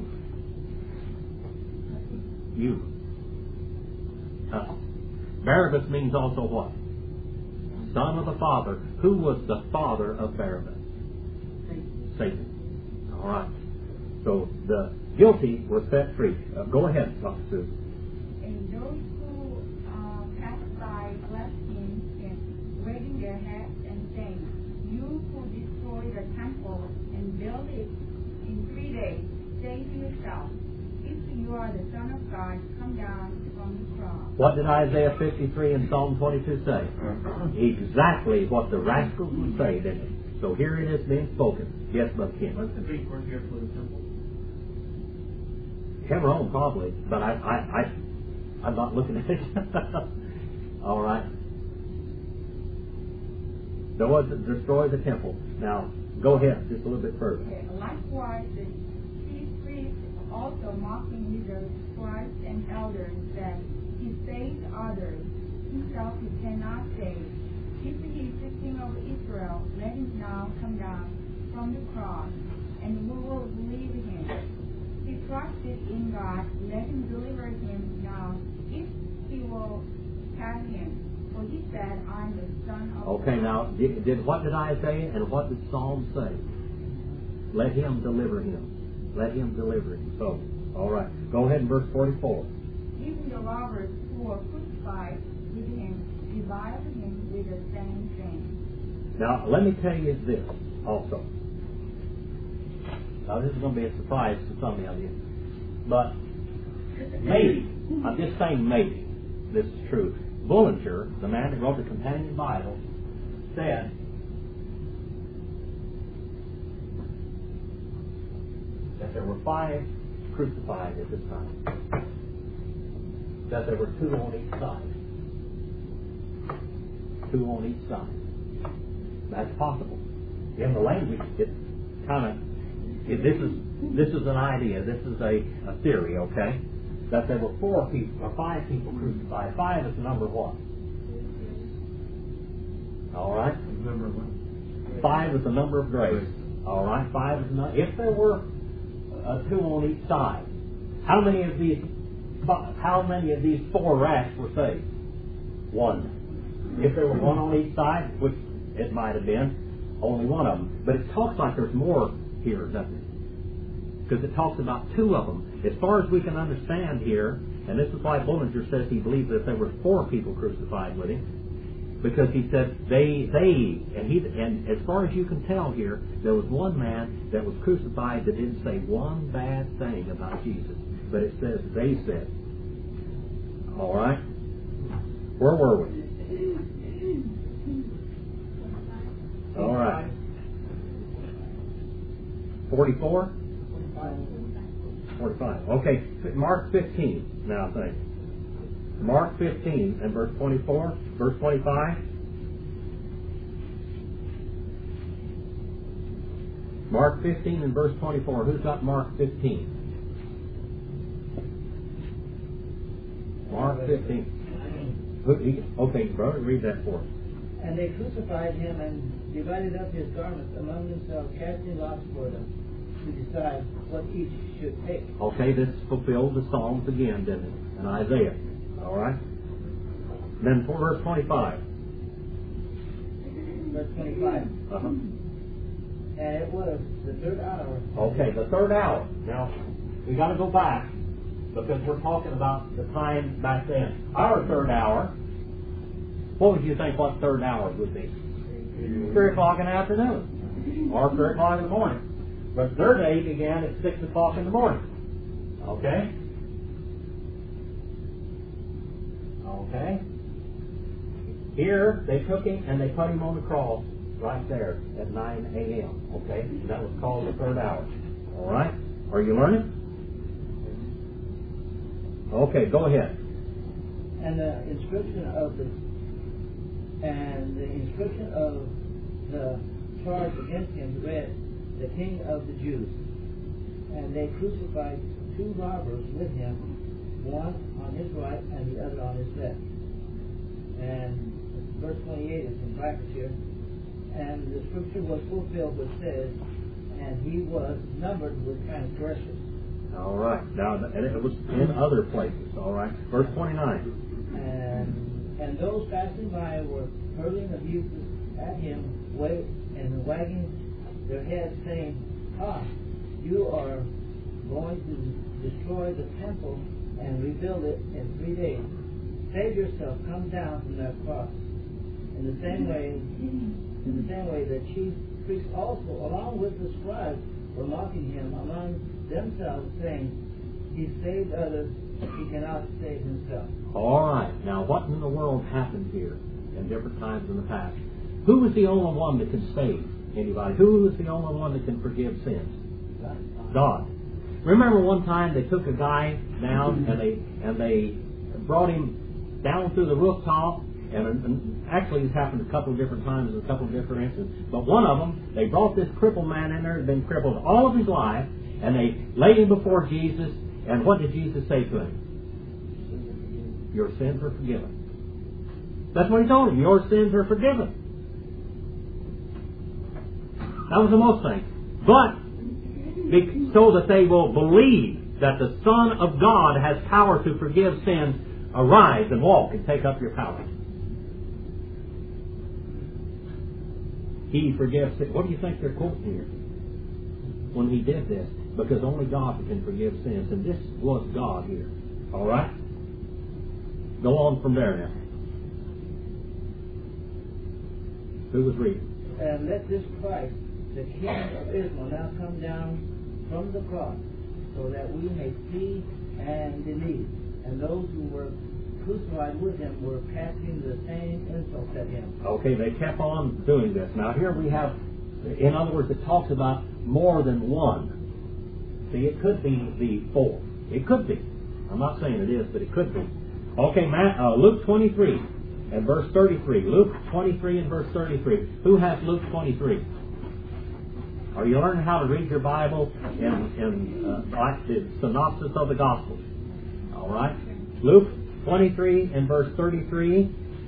You. Barabbas means also what? Son of the Father. Who was the father of Barabbas? Satan. All right. So the guilty were set free. Go ahead, Dr. Sue. And those who passed by blaspheme him, waving their hats and saying, "You who destroy the temple and build it in 3 days, say to yourself, if you are the Son of God, come down from the cross." What did Isaiah 53 and Psalm 22 say? Exactly what the rascals would say, didn't it? So here it is being spoken. Yes, Brother Ken. What's the Greek word here for the temple? Hebron, probably, but I'm not looking at it. All right. There was destroy the temple. Now, go ahead just a little bit further. Okay. Likewise, the chief priests also mocking with the scribes and elders said, "He saves others, himself he cannot save. If he is the King of Israel, let him now come down from the cross, and we will believe him. He trusted in God, let him deliver him now, if he will have him. For he said, I'm the Son of Okay, God." now, what did Isaiah and what did Psalm say? Let him deliver him. Let him deliver him. So, all right. Go ahead in verse 44. Even the robbers who were crucified with him reviled him with the same thing. Now, let me tell you this also. Now, this is going to be a surprise to some of you. But maybe, I'm just saying maybe, this is true. Bullinger, the man that wrote the Companion Bible, said that there were 5 crucified at this time. That there were 2 on each side. 2 on each side. That's possible. In the language, it kind of, this is an idea, this is a theory, okay? That there were 4 people, or 5 people crucified. 5 is the number of what? All right? Number 1. 5 is the number of grace. All right? 5 is the number. If there were 2 on each side, how many of these 4 rats were saved? 1. If there were 1 on each side, which it might have been, only 1 of them. But it talks like there's more here, doesn't it? Because it talks about 2 of them. As far as we can understand here, and this is why Bullinger says he believes that there were 4 people crucified with him, because he said and as far as you can tell here, there was 1 man that was crucified that didn't say one bad thing about Jesus, but it says they said. All right, where were we? All right, 44. 45. Okay, Mark 15 now, I think. Mark 15 and verse 24, verse 25. Mark 15 and verse 24. Who's got Mark 15? Mark 15. Okay, brother, read that for us. And they crucified him and divided up his garments among themselves, casting lots for them, to decide what each should take. Okay, this fulfilled the Psalms again, didn't it? And Isaiah. All right. Then for verse 25. Verse 25. Uh-huh. And it was the 3rd hour. Okay, the 3rd hour. Now, we got to go back because we're talking about the time back then. Our 3rd hour, what would you think what 3rd hour would be? 3 o'clock in the afternoon or 3 o'clock in the morning. But their day began at 6 o'clock in the morning. Okay? Okay? Here, they took him and they put him on the cross right there at 9 a.m. Okay? And that was called the 3rd hour. All right? Are you learning? Okay, go ahead. And the inscription of the charge against him read, "The King of the Jews." And they crucified 2 robbers with him, one on his right and the other on his left. And verse 28 is in brackets here. And the scripture was fulfilled which says, and he was numbered with transgressors. All right. Now, and it was in other places. All right. Verse 29. And those passing by were hurling abuses at him and wagging their heads, saying, you are going to destroy the temple and rebuild it in 3 days. Save yourself, come down from that cross. In the same way, the chief priests also, along with the scribes, were mocking him among themselves, saying, he saved others, he cannot save himself. All right. Now, what in the world happened here in different times in the past? Who was the only one that can save anybody? Who was the only one that can forgive sins? God. Remember one time they took a guy down and they brought him down through the rooftop, and actually it's happened a couple of different times in a couple of different instances. But one of them, they brought this crippled man in there who had been crippled all of his life, and they laid him before Jesus, and what did Jesus say to him? Your sins are forgiven. That's what he told him. Your sins are forgiven. That was the most thing. But so that they will believe that the Son of God has power to forgive sins, arise and walk and take up your pallet. He forgives sins. What do you think they're quoting here? When he did this, because only God can forgive sins, and this was God here. All right? Go on from there now. Who was reading? And let this Christ, the King of Israel, now come down from the cross, so that we may see and believe. And those who were crucified with him were casting the same insults at him. Okay, they kept on doing this. Now here we have, in other words, it talks about more than one. See, it could be the 4. It could be. I'm not saying it is, but it could be. Okay, Luke 23 and verse 33. Luke 23 and verse 33. Who has Luke 23? Are you learning how to read your Bible in like the synopsis of the Gospels? All right. Luke 23 and verse 33.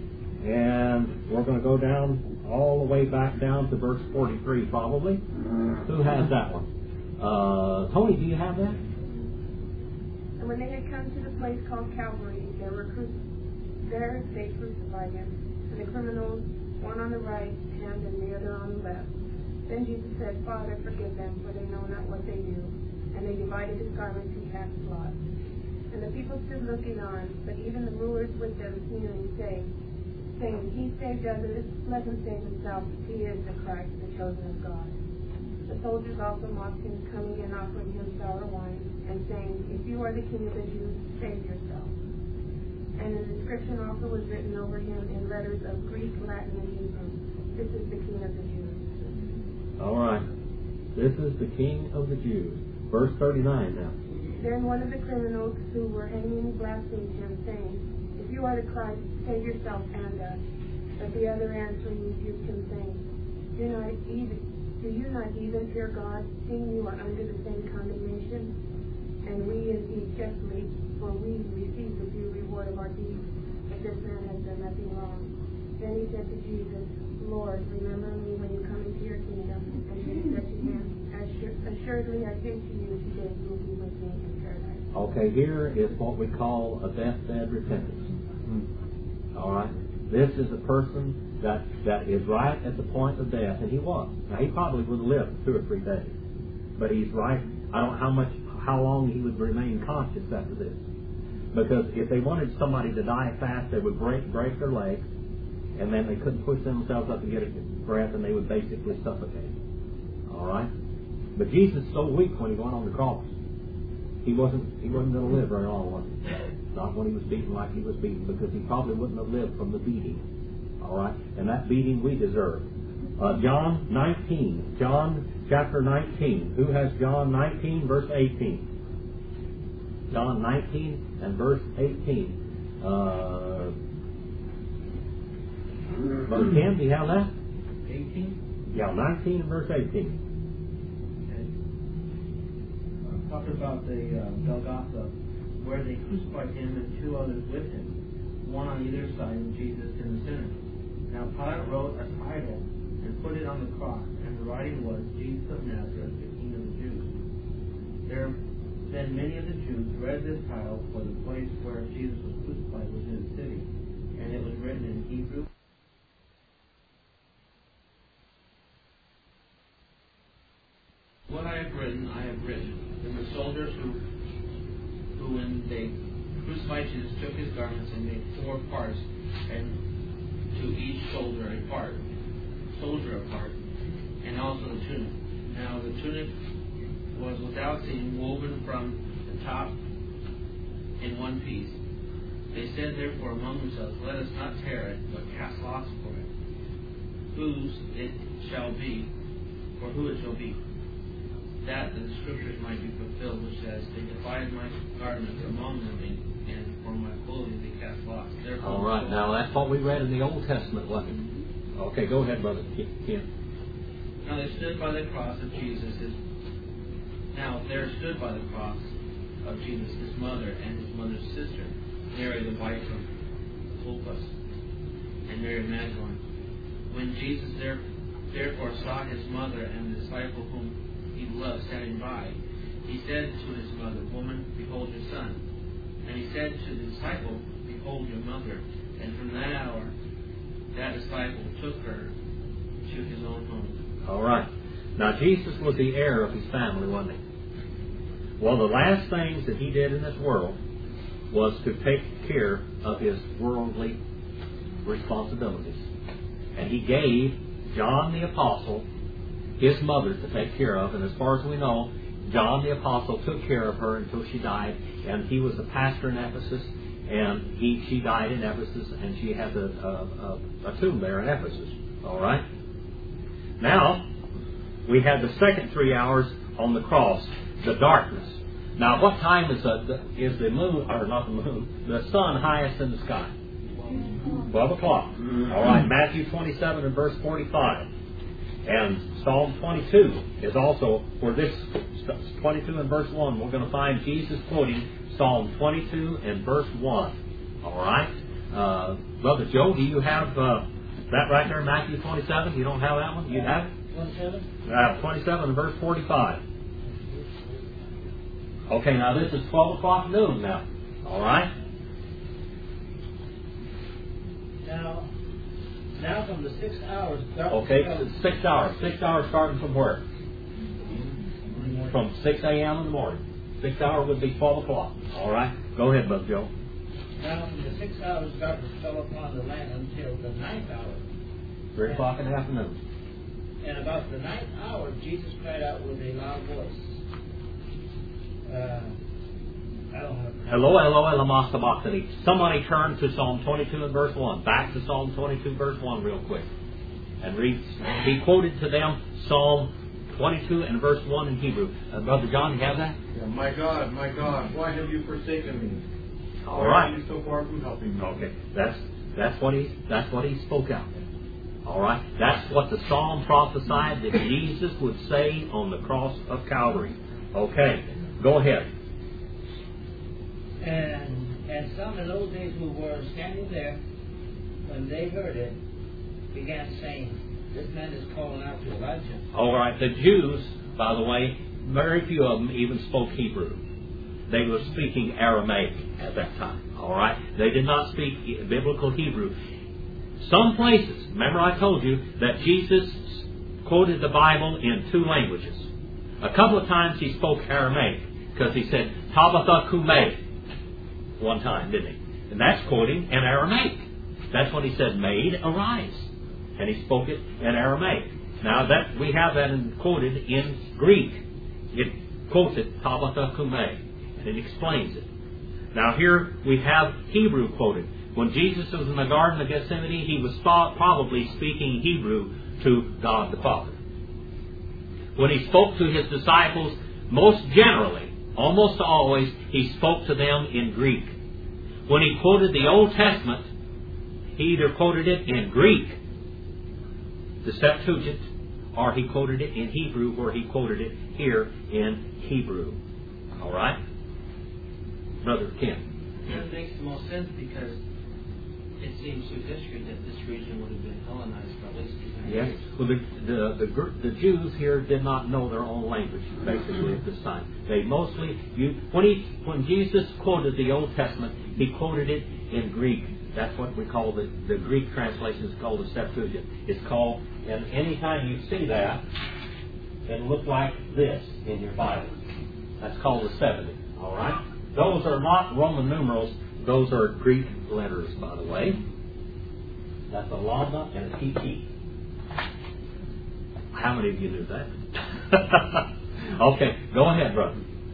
And we're going to go down all the way back down to verse 43 probably. Who has that one? Tony, do you have that? And when they had come to the place called Calvary, there they crucified him, and the criminals, one on the right hand and the other on the left. Then Jesus said, Father, forgive them, for they know not what they do. And they divided his garments and cast lots. And the people stood looking on, but even the rulers with them sneering, saying, He saved others, let him save himself, if he is the Christ, the chosen of God. The soldiers also mocked him, coming and offering him sour wine, and saying, If you are the King of the Jews, save yourself. And an inscription also was written over him in letters of Greek, Latin, and Hebrew. This is the King of the Jews. All right. This is the King of the Jews. Verse 39 now. Then one of the criminals who were hanging blasphemed him, saying, If you are the Christ, save yourself and us. But the other answering rebuked him, saying, Do you not even fear God, seeing you are under the same condemnation? And we indeed justly, for we receive the due reward of our deeds, but this man has done nothing wrong. Then he said to Jesus, Lord, remember me when you come into your kingdom. And Jesus said to him, Assuredly I say to you, today you will be with me in paradise. Okay, here is what we call a deathbed repentance. All right? This is a person that is right at the point of death, and he was. Now, he probably would have lived 2 or 3 days. But he's right. I don't know how long he would remain conscious after this. Because if they wanted somebody to die fast, they would break their legs, and then they couldn't push themselves up to get a breath, and they would basically suffocate. All right? But Jesus was so weak when he went on the cross. He wasn't going to live very long, was he? Not when he was beaten like he was beaten, because he probably wouldn't have lived from the beating. All right? And that beating we deserve. John 19. John chapter 19. Who has John 19, verse 18? John 19 and verse 18. Brother Ken, do you have that? 18? Yeah, 19 and verse 18. Talk about the Golgotha, where they crucified him and 2 others with him, one on either side of Jesus and the sinner. Now Pilate wrote a title and put it on the cross, and the writing was, Jesus of Nazareth, the King of the Jews. Then many of the Jews read this title, for the place where Jesus was crucified was in the city, and it was written in Hebrew. What I have written, And the soldiers who when they crucified Jesus, took his garments and made 4 parts, and to each soldier a part, and also the tunic. Now the tunic was without seam, woven from the top in one piece. They said therefore among themselves, Let us not tear it, but cast lots for it, who it shall be, that the scriptures might be fulfilled, which says, They divided my garments among them, and for my clothing they cast lots. Therefore, all right, now that's what we read in the Old Testament, wasn't it? Okay, go ahead, Brother Ken. Now there stood by the cross of Jesus his mother and his mother's sister, Mary the wife of Clopas, and Mary Magdalene. When Jesus therefore saw his mother and the disciple whom he loved standing by, he said to his mother, Woman, behold your son. And he said to the disciple, Behold your mother. And from that hour, that disciple took her to his own home. All right. Now, Jesus was the heir of his family, wasn't he? One of the last things that he did in this world was to take care of his worldly responsibilities. And he gave John the Apostle his mother to take care of, and as far as we know, John the Apostle took care of her until she died, and he was a pastor in Ephesus, and she died in Ephesus, and she has a tomb there in Ephesus. All right? Now, we had the second 3 hours on the cross, the darkness. Now, what time is the moon, or not the moon, the sun highest in the sky? 12 o'clock. All right, Matthew 27 and verse 45. And Psalm 22 is also, for this 22 and verse 1, we're going to find Jesus quoting Psalm 22 and verse 1. All right? Brother Joe, do you have that right there, Matthew 27? You don't have that one? You have it? 27? 27 and verse 45. Okay, now this is 12 o'clock noon now. All right? Now from the 6 hours... Okay, 6 hours. 6 hours starting from where? From 6 a.m. in the morning. 6 hours would be 12 o'clock. All right? Go ahead, Brother Joe. Now from the 6 hours darkness fell upon the land until the 9th hour. 3 o'clock in the afternoon. And about the 9th hour, Jesus cried out with a loud voice. Eloi, Eloi, lama sabachthani. Somebody turn to Psalm 22 and verse 1. Back to Psalm 22 verse 1 real quick. And read. He quoted to them Psalm 22 and verse 1 in Hebrew. Brother John, do you have that? Yeah, my God, why have you forsaken me? All right. Why are you so far from helping me? Okay, that's what he spoke out. All right, that's what the Psalm prophesied that Jesus would say on the cross of Calvary. Okay, go ahead. And some in those days who were standing there, when they heard it, began saying, "This man is calling out to Elijah." All right, the Jews, by the way, very few of them even spoke Hebrew. They were speaking Aramaic at that time. All right, they did not speak biblical Hebrew. Some places, remember I told you that Jesus quoted the Bible in 2 languages. A couple of times he spoke Aramaic because he said Tabitha Kumei one time, didn't he? And that's quoting in Aramaic. That's when he said, "Maid, arise," and he spoke it in Aramaic. Now that we have that quoted in Greek, it quotes it Tabitha Kumei, and it explains it. Now here we have Hebrew quoted. When Jesus was in the Garden of Gethsemane, he was probably speaking Hebrew to God the Father. When he spoke to his disciples, most generally, almost always, he spoke to them in Greek. When he quoted the Old Testament, he either quoted it in Greek, the Septuagint, or he quoted it in Hebrew, where he quoted it here in Hebrew. All right? Brother Ken. That makes the most sense because it seems through history that this region would have been Hellenized for at least 200 Yes. years. Well, the Jews here did not know their own language, basically, at this time. They mostly, when Jesus quoted the Old Testament, he quoted it in Greek. That's what we call the Greek translation is called the Septuagint. It's called, and anytime you see that, it'll look like this in your Bible. That's called the 70. All right? Those are not Roman numerals. Those are Greek letters, by the way. That's a lambda and a TT. How many of you knew that? Okay, go ahead, brother.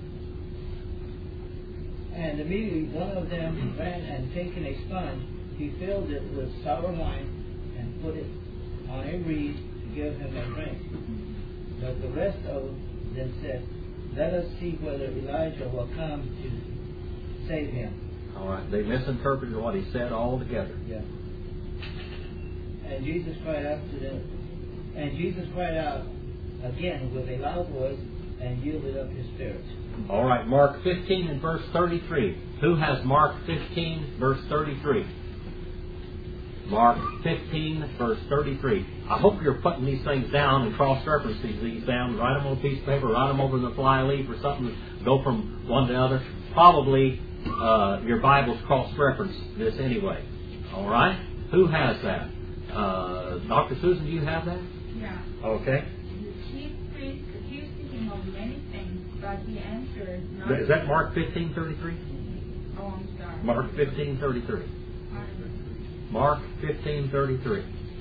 And immediately one of them ran and taking a sponge, he filled it with sour wine and put it on a reed to give him a drink. But the rest of them said, "Let us see whether Elijah will come to save him." All right, they misinterpreted what he said altogether. Yeah. And Jesus cried out to them. And Jesus cried out again with a loud voice and yielded up his spirit. All right, Mark 15 and verse 33. Who has Mark 15, verse 33? Mark 15, verse 33. I hope you're putting these things down and cross-referencing these down. Write them on a piece of paper, write them over in the flyleaf or something. Go from one to the other. Probably your Bible's cross-reference this anyway. All right? Who has that? Dr. Susan, do you have that? Yeah. Okay. The chief priest accused him of many things, but he answered not. Is that Mark 15:33? Oh, I'm sorry. Mark 15:33. Mark 15:33.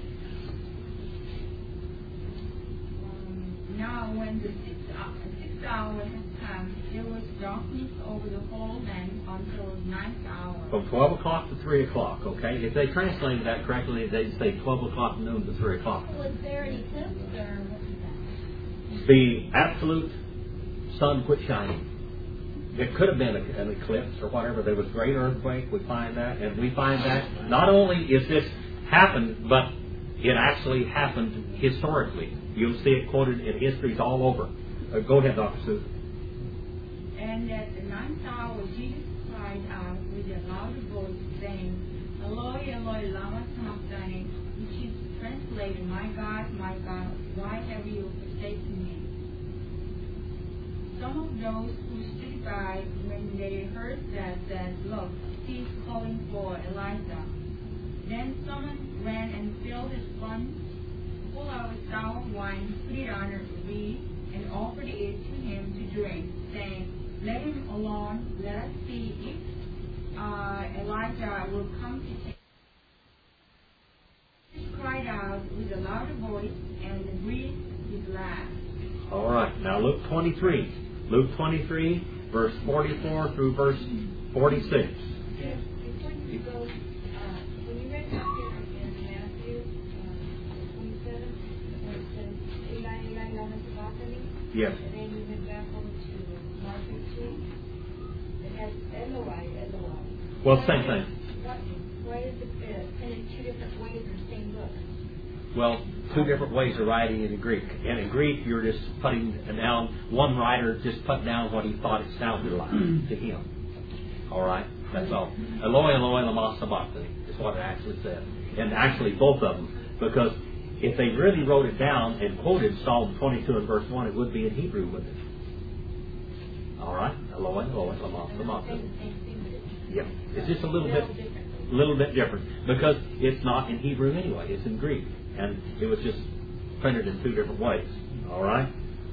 Now when the sixth hour had come, there was darkness over the whole land until the ninth hour. From 12 o'clock to 3 o'clock, okay? If they translated that correctly, they'd say 12 o'clock noon to 3 o'clock. Was there an eclipse or what was that? The absolute sun quit shining. It could have been an eclipse or whatever. There was a great earthquake. We find that. And we find that not only is this happened, but it actually happened historically. You'll see it quoted in histories all over. Go ahead, Dr. Susan. And at the ninth hour, Jesus cried out with a loud voice, saying, Eloi, Eloi, lama sabachthani, which is translated, my God, why have you forsaken me? Some of those who stood by when they heard that said, Look, he is calling for Elijah. Then someone ran and filled a sponge full of sour wine, put it on a reed, and offered it to him to drink, saying, Let him alone, let us see if Elijah will come to take. He cried out with a louder voice, and breathed his last. All right, now Luke 23. Luke 23, verse 44 through verse 46. Before you go, when you read that here in Matthew 27, where it says, Eli, Eli, lama sabachthani, Yes. and then you went back over to Mark 15, it has Eloi, Eloi. Well, same thing. Why is it in two different ways in the same book? Well, two different ways of writing it in Greek. And in Greek, you're just putting down, one writer just put down what he thought it sounded like to him. All right? That's all. Eloi, Eloi, lama sabachthani is what it actually said. And actually, both of them. Because if they really wrote it down and quoted Psalm 22 and verse 1, it would be in Hebrew, wouldn't it? All right? Eloi, Eloi, lama sabachthani. Yep. It's just a little bit different. Because it's not in Hebrew anyway. It's in Greek. And it was just printed in two different ways. All right?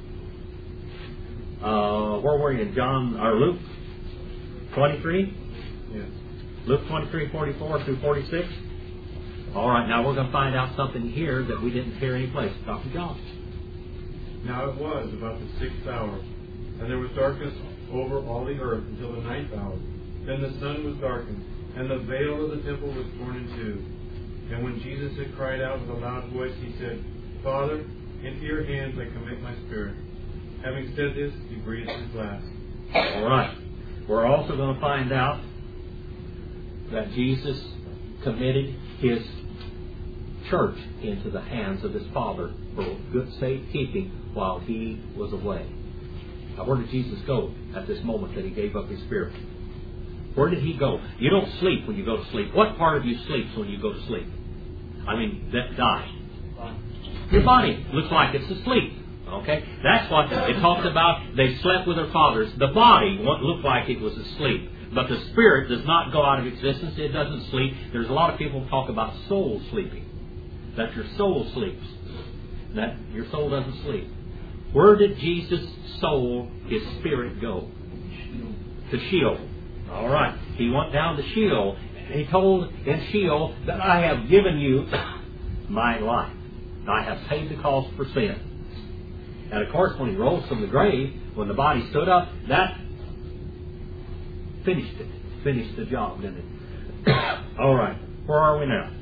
Where were you in John or Luke 23? Yes. Luke 23, 44 through 46. All right, now we're going to find out something here that we didn't hear any place. Dr. John. Now it was about the 6th hour, and there was darkness over all the earth until the 9th hour. Then the sun was darkened, and the veil of the temple was torn in two. And when Jesus had cried out with a loud voice, he said, Father, into your hands I commit my spirit. Having said this, he breathed his last. All right. We're also going to find out that Jesus committed his church into the hands of his Father for good safekeeping while he was away. Now, where did Jesus go at this moment that He gave up His Spirit? Where did He go? You don't sleep when you go to sleep. What part of you sleeps when you go to sleep? I mean, that die. Your body looks like it's asleep. Okay? That's what it talks about. They slept with their fathers. The body looked like it was asleep. But the spirit does not go out of existence. It doesn't sleep. There's a lot of people who talk about soul sleeping. That your soul sleeps. That your soul doesn't sleep. Where did Jesus' soul, His spirit, go? To Sheol. All right. He went down to Sheol. He told in Sheol that I have given you my life. I have paid the cost for sin. And of course, when He rose from the grave, when the body stood up, that finished it. Finished the job, didn't it? All right. Where are we now?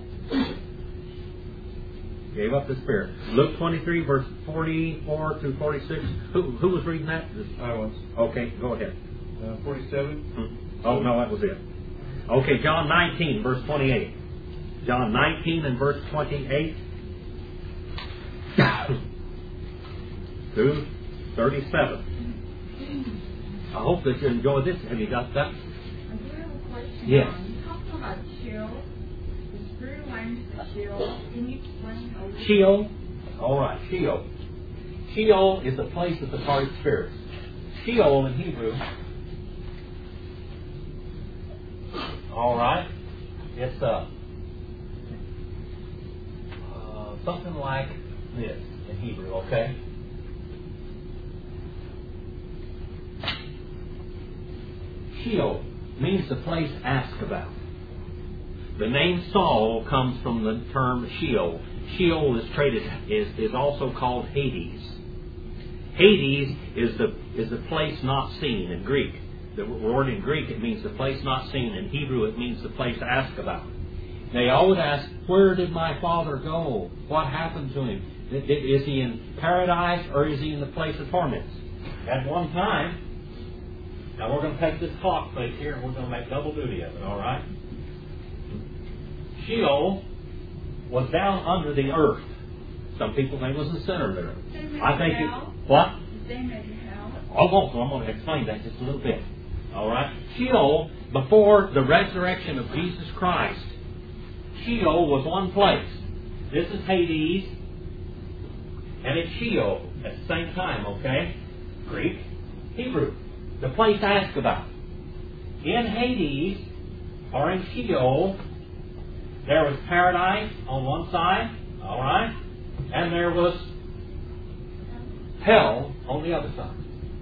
Gave up the Spirit. Luke 23, verse 44 to 46. Who was reading that? I was. Okay, go ahead. 47. Oh, no, that was it. Okay, John 19, verse 28. John 19 and verse 28 through 37. I hope that you enjoy this. Have you got that? I do have a question. Yes. You talked about Sheol. The spirit went to Sheol. Can you explain how? Sheol. All right, Sheol. Sheol is the place of the departed spirits. Sheol in Hebrew. All right. It's something like this in Hebrew, okay? Sheol means the place asked about. The name Saul comes from the term Sheol. Sheol is also called Hades. Hades is the place not seen in Greek. The word in Greek, it means the place not seen. In Hebrew, it means the place asked about. They always ask, where did my father go? What happened to him? Is he in paradise or is he in the place of torments? At one time, now we're going to take this clock face here and we're going to make double duty of it, all right? Sheol was down under the earth. Some people think it was the center of the earth. I think it... What? Same as hell. I'm going to explain that just a little bit. All right? Sheol, before the resurrection of Jesus Christ, Sheol was one place. This is Hades, and it's Sheol at the same time, okay? Greek, Hebrew. The place asked about. In Hades, or in Sheol, there was paradise on one side, all right? And there was hell on the other side.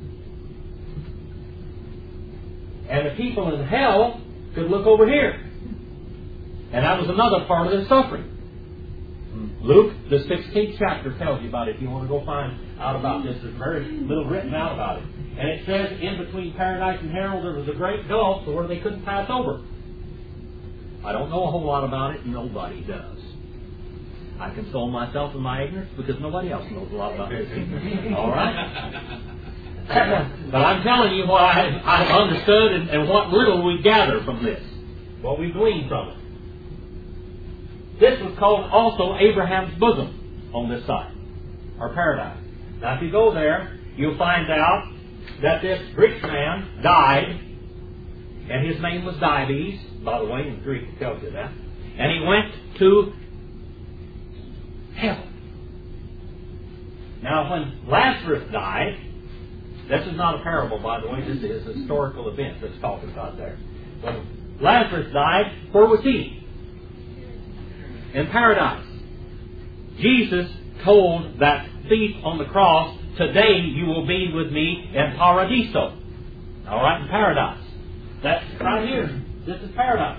And the people in hell could look over here. And that was another part of their suffering. Luke, the 16th chapter, tells you about it. If you want to go find out about this, there's very little written out about it. And it says, in between paradise and hell, there was a great gulf to where they couldn't pass over. I don't know a whole lot about it. Nobody does. I console myself in my ignorance because nobody else knows a lot about this. All right? But I'm telling you what I've understood and what little we gather from this. What we glean from it. This was called also Abraham's bosom on this side, or paradise. Now if you go there, you'll find out that this rich man died, and his name was Dives. By the way, in Greek it tells you that. And he went to hell. Now when Lazarus died, this is not a parable, by the way, this is a historical event that's talking about there. When Lazarus died, where was he? In paradise. Jesus told that thief on the cross, today you will be with me in Paradiso. All right, in paradise. That's right here. This is paradise.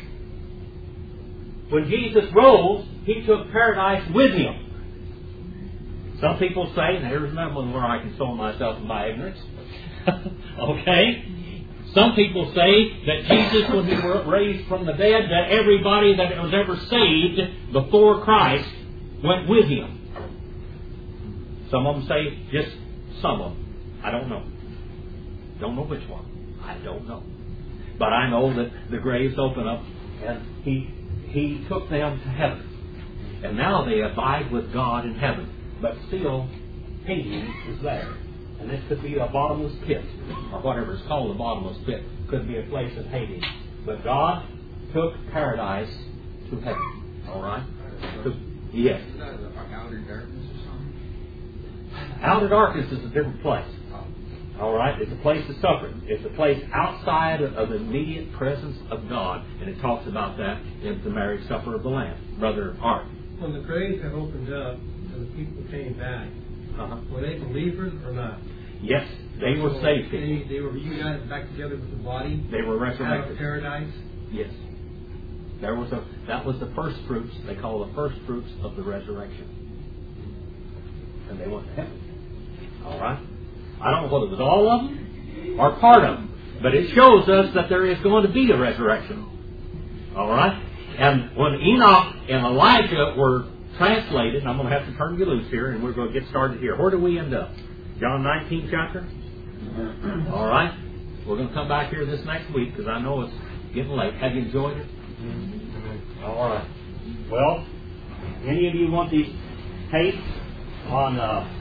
When Jesus rose, He took paradise with Him. Some people say, and here's another one where I console myself in my ignorance. Okay? Some people say that Jesus, when He was raised from the dead, that everybody that was ever saved before Christ went with Him. Some of them say just some of them. I don't know. Don't know which one. I don't know. But I know that the graves open up and He took them to heaven. And now they abide with God in heaven. But still, Hades is there. And this could be a bottomless pit, or whatever is called a bottomless pit. Could be a place of Hades. But God took paradise to heaven. All right? Yes. Outer darkness or something? Outer darkness is a different place. All right? It's a place of suffering. It's a place outside of the immediate presence of God. And it talks about that in the marriage supper of the Lamb. Brother Art. When the graves had opened up and the people came back, were they believers or not? Yes, they were saved. They were reunited back together with the body. They were resurrected. Out of paradise. Yes. That was the first fruits. They call the first fruits of the resurrection. And they went to heaven. All right. I don't know whether it was all of them or part of them, but it shows us that there is going to be a resurrection. All right. And when Enoch and Elijah were translated, and I'm going to have to turn you loose here, and we're going to get started here. Where do we end up? John 19 chapter? All right. We're going to come back here this next week because I know it's getting late. Have you enjoyed it? All right. Well, any of you want these tapes on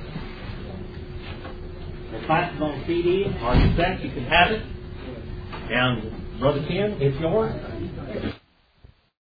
the classes on CD or cassette, you can have it. And Brother Ken, it's yours.